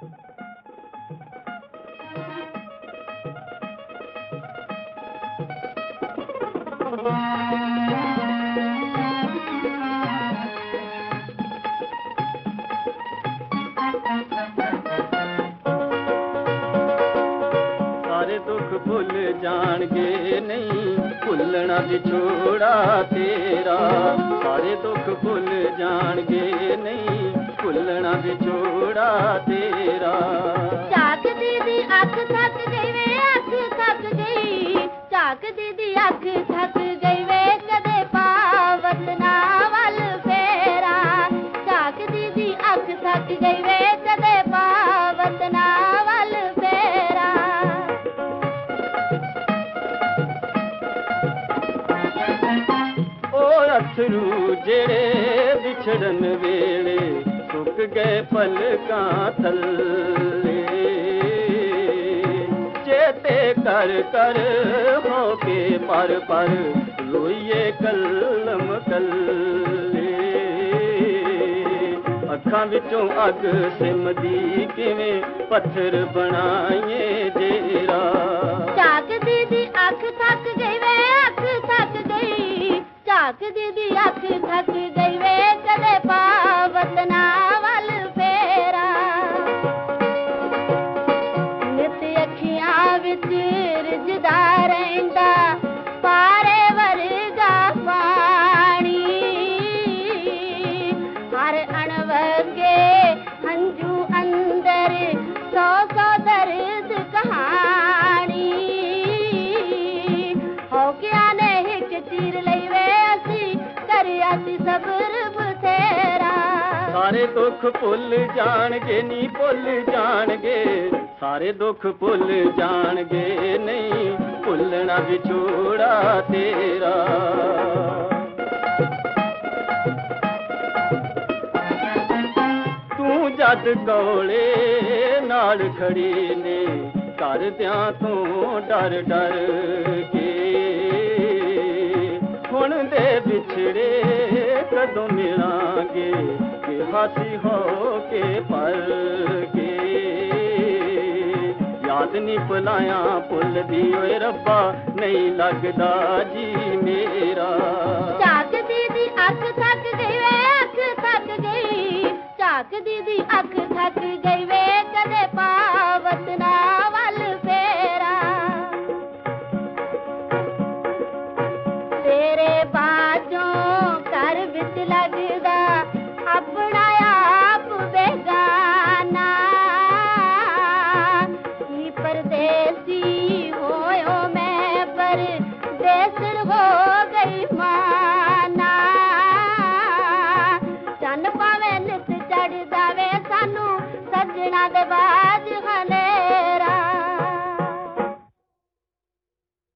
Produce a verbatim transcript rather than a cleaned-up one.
सारे दुख भुल जाणगे नहीं भुलना विछोड़ा तेरा। सारे दुख भुल जाणगे नहीं भुलना विछोड़ा तेरा। झाक दीदी अख थक गई वे अख थक गई। झाक दीदी अख थक गई वे कदे पावत ना वल फेरा। झाक दीदी अख थक गई वे कदे पावत ना वल फेरा। अथरू जेड़े बिछड़न वेले सुक गए पलकां थल्ले। चेते कर कर होके पर पर रोइए कलम कल्ले। अखां विचों अग सिमदी किवें पत्थर बनाइए जेरा। झाक दीदी अख थक गई वे अख थक गई। झाक दीदी अख थक गई वे कदे पावत ना वल फेरा। नित अखियां विच रिझदा रहिंदा पारे वर्गा पानी। हर अणवगे हंजू अंदर सौ सौ दर्द कहानी। हो क्या ने हिक चीर लई वे सबर बथेरा। सारे दुख भुल जाणगे नी भुल जाणगे। सारे दुख भुल जाणगे नहीं भुलना विछोड़ा तेरा। तू जद कोले नाल खड़ी ने करदियां तू डर डर के। हुण दे बिछड़े कदों मिलांगे कि हासी हो के पर के। याद नहीं भुलाया भुलदी ओए रब्बा नहीं लगदा जी मेरा। झाक दीदी अख थक गई वे अख थक गई। झाक दीदी अख थक गई वे कदे पावत ना वल फेरा। तेरे बाजों घर विच लगदा अपना आप बेगाना। की परदेसी होयो मैं परदेसर हो गई माना। चन पावे नित चढ़दा वे सानू सजना दे बार।